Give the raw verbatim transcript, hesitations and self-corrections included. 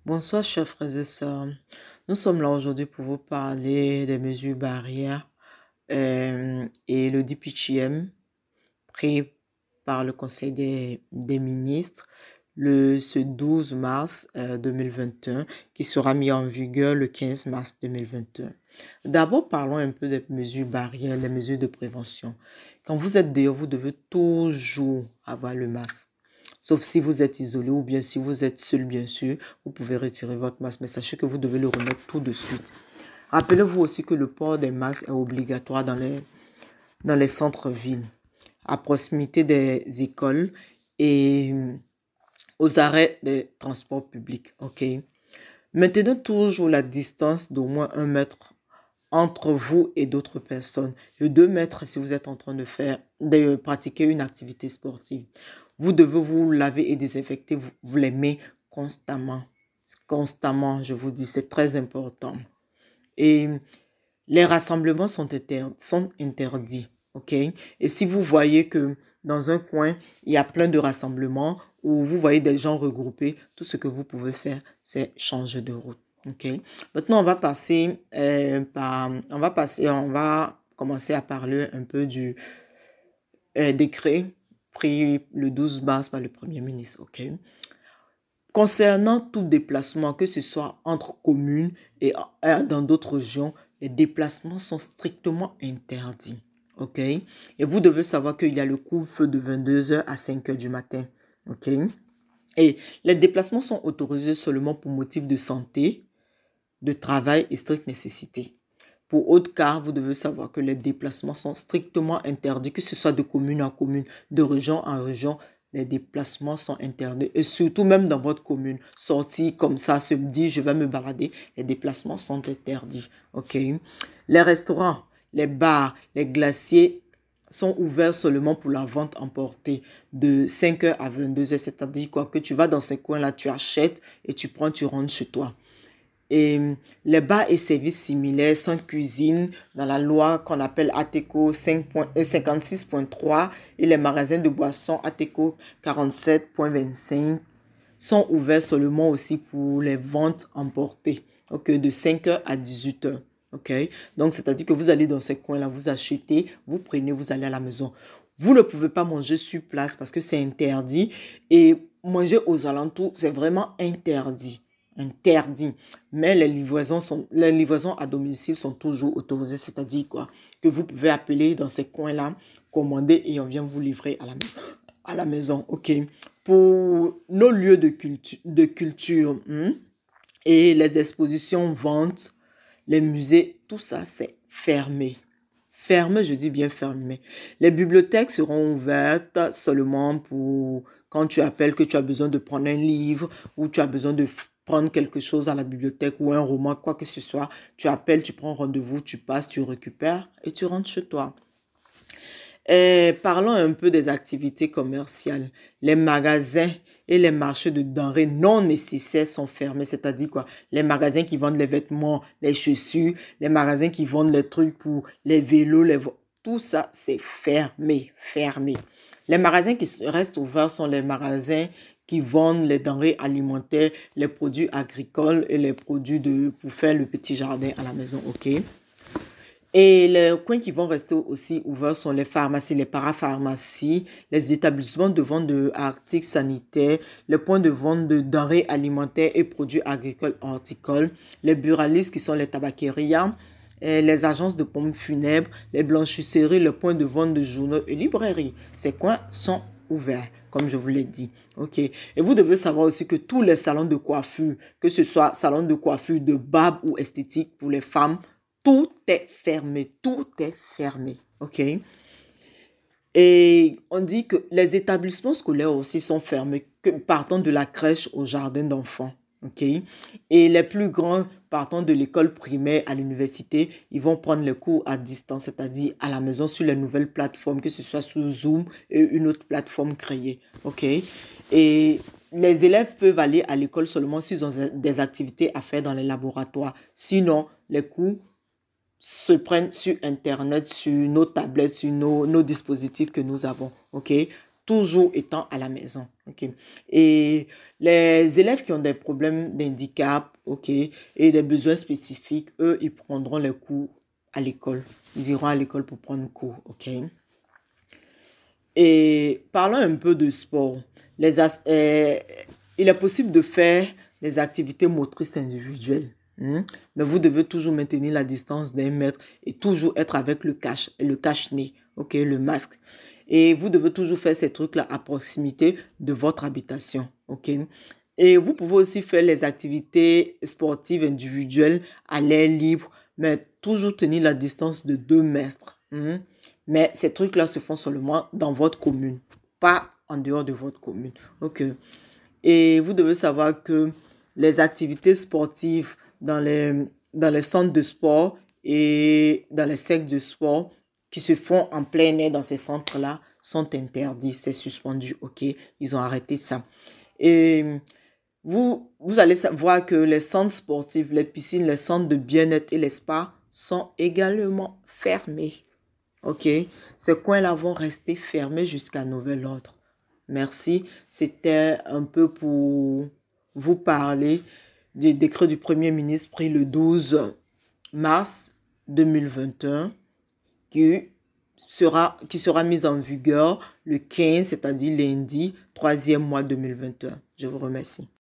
Bonsoir, chers frères et sœurs. Nous sommes là aujourd'hui pour vous parler des mesures barrières euh, et le D P G M pris par le Conseil des, des ministres le, ce douze mars euh, deux mille vingt et un qui sera mis en vigueur le quinze mars deux mille vingt et un. D'abord, parlons un peu des mesures barrières, des mesures de prévention. Quand vous êtes dehors, vous devez toujours avoir le masque. Sauf si vous êtes isolé ou bien si vous êtes seul, bien sûr, vous pouvez retirer votre masque. Mais sachez que vous devez le remettre tout de suite. Rappelez-vous aussi que le port des masques est obligatoire dans les, dans les centres-villes, à proximité des écoles et aux arrêts des transports publics. Ok. Maintenez toujours la distance d'au moins un mètre entre vous et d'autres personnes, et deux mètres si vous êtes en train de faire, de pratiquer une activité sportive. Vous devez vous laver et désinfecter vous, vous les mains constamment. Constamment, je vous dis, c'est très important. Et les rassemblements sont, inter sont interdits, ok? Et si vous voyez que dans un coin, il y a plein de rassemblements, ou vous voyez des gens regroupés, tout ce que vous pouvez faire, c'est changer de route. Ok. Maintenant, on va passer euh, par, on va passer, on va commencer à parler un peu du euh, décret pris le douze mars par le Premier ministre. Ok. Concernant tout déplacement, que ce soit entre communes et euh, dans d'autres régions, les déplacements sont strictement interdits. Ok. Et vous devez savoir qu'il y a le couvre-feu de vingt-deux heures à cinq heures du matin. Ok. Et les déplacements sont autorisés seulement pour motif de santé, de travail et stricte nécessité. Pour autre cas, vous devez savoir que les déplacements sont strictement interdits, que ce soit de commune en commune, de région en région, les déplacements sont interdits. Et surtout même dans votre commune, sortir comme ça, se dire je vais me balader, les déplacements sont interdits. Ok. Les restaurants, les bars, les glaciers sont ouverts seulement pour la vente emportée de cinq heures à vingt-deux heures, c'est-à-dire quoi que tu vas dans ces coins-là, tu achètes et tu prends, tu rentres chez toi. Et les bars et services similaires sans cuisine dans la loi qu'on appelle Ateco cinquante-six point trois et les magasins de boissons Ateco quarante-sept point vingt-cinq sont ouverts seulement aussi pour les ventes emportées, ok, de cinq heures à dix-huit heures. Ok, donc c'est-à-dire que vous allez dans ces coins-là, vous achetez, vous prenez, vous allez à la maison. Vous ne pouvez pas manger sur place parce que c'est interdit et manger aux alentours, c'est vraiment interdit. Interdit. Mais les livraisons, sont, les livraisons à domicile sont toujours autorisées, c'est-à-dire quoi? Que vous pouvez appeler dans ces coins-là, commander et on vient vous livrer à la, à la maison. Ok. Pour nos lieux de culture, de culture hein, et les expositions, ventes, les musées, tout ça, c'est fermé. Fermé, je dis bien fermé. Les bibliothèques seront ouvertes seulement pour quand tu appelles que tu as besoin de prendre un livre ou tu as besoin de prendre quelque chose à la bibliothèque ou un roman, quoi que ce soit. Tu appelles, tu prends rendez-vous, tu passes, tu récupères et tu rentres chez toi. Et parlons un peu des activités commerciales. Les magasins et les marchés de denrées non nécessaires sont fermés. C'est-à-dire quoi? Les magasins qui vendent les vêtements, les chaussures, les magasins qui vendent les trucs pour les vélos, les vo- tout ça, c'est fermé, fermé. Les magasins qui restent ouverts sont les magasins qui vendent les denrées alimentaires, les produits agricoles et les produits de, pour faire le petit jardin à la maison, ok? Et les coins qui vont rester aussi ouverts sont les pharmacies, les parapharmacies, les établissements de vente d'articles sanitaires, les points de vente de denrées alimentaires et produits agricoles horticoles, les buralistes qui sont les tabaquerias, les agences de pompes funèbres, les blanchisseries, les points de vente de journaux et librairies. Ces coins sont ouverts, comme je vous l'ai dit. Ok. Et vous devez savoir aussi que tous les salons de coiffure, que ce soit salon de coiffure, de barbe ou esthétique pour les femmes, tout est fermé, tout est fermé, ok? Et on dit que les établissements scolaires aussi sont fermés, que partant de la crèche au jardin d'enfants, ok? Et les plus grands, partant de l'école primaire à l'université, ils vont prendre les cours à distance, c'est-à-dire à la maison sur les nouvelles plateformes, que ce soit sur Zoom et une autre plateforme créée, ok? Et les élèves peuvent aller à l'école seulement s'ils ont des activités à faire dans les laboratoires. Sinon, les cours se prennent sur Internet, sur nos tablettes, sur nos, nos dispositifs que nous avons. OK? toujours étant à la maison. Okay? Et les élèves qui ont des problèmes d'handicap, okay, et des besoins spécifiques, eux, ils prendront les cours à l'école. Ils iront à l'école pour prendre cours. Okay? Et parlons un peu de sport. Les as- euh, il est possible de faire des activités motrices individuelles. Hein? Mais vous devez toujours maintenir la distance d'un mètre et toujours être avec le cache, le cache-nez, okay, le masque. Et vous devez toujours faire ces trucs-là à proximité de votre habitation. Okay? Et vous pouvez aussi faire les activités sportives individuelles à l'air libre, mais toujours tenir la distance de deux mètres. Hein? Mais ces trucs-là se font seulement dans votre commune, pas en dehors de votre commune. Ok. Et vous devez savoir que les activités sportives dans les, dans les centres de sport et dans les cercles de sport qui se font en plein air dans ces centres-là sont interdits. C'est suspendu, ok? Ils ont arrêté ça. Et vous, vous allez voir que les centres sportifs, les piscines, les centres de bien-être et les spas sont également fermés. Ok, ces coins-là vont rester fermés jusqu'à nouvel ordre. Merci. C'était un peu pour vous parler du décret du Premier ministre pris le douze mars deux mille vingt et un qui sera, qui sera mis en vigueur le quinze, c'est-à-dire lundi, troisième mois deux mille vingt et un. Je vous remercie.